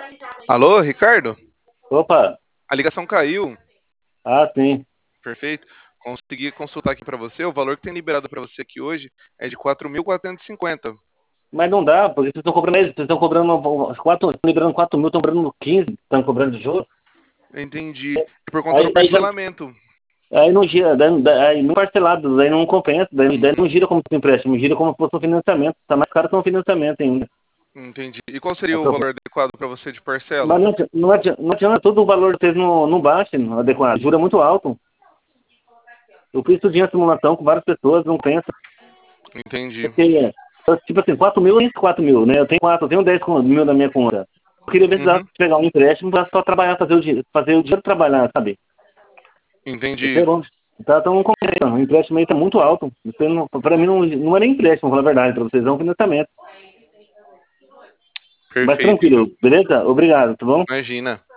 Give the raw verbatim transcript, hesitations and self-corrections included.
Alô, Ricardo? Opa, A ligação caiu. ah, sim. Perfeito. Consegui consultar aqui para você. O valor que tem liberado para você aqui hoje é de quatro mil quatrocentos e cinquenta. Mas não dá, porque vocês estão cobrando, vocês estão cobrando quatro, estão liberando quatro mil, estão cobrando quinze, estão cobrando de juros. Entendi. É por conta do Aí, aí, já- parcelamento. aí não gira, daí, daí, aí não parcelado, daí não compensa, daí, daí não gira como empréstimo, gira como se fosse um financiamento. Tá mais caro que um financiamento ainda. Entendi. E qual seria É o pra- valor adequado para você de parcela? Mas não adianta, não adianta, não adianta, todo o valor que vocês não, não baixa, não adequado, juro é muito alto. Eu fiz tudinho a simulação com várias pessoas, não pensa. Entendi. Porque, é, tipo assim, quatro mil e quatro mil, né? Eu tenho quatro, eu tenho dez mil na minha conta. Eu queria ver se dava Uhum. pra pegar um empréstimo pra só trabalhar, fazer o, di- fazer o dinheiro trabalhar, sabe? Entendi. Entendeu? Tá, então não compensa. O empréstimo aí tá muito alto. Você não, pra mim não, não é nem empréstimo, pra falar a verdade, pra vocês é um financiamento. Mas Perfeito, então. tranquilo, beleza? Obrigado, tá bom? Imagina.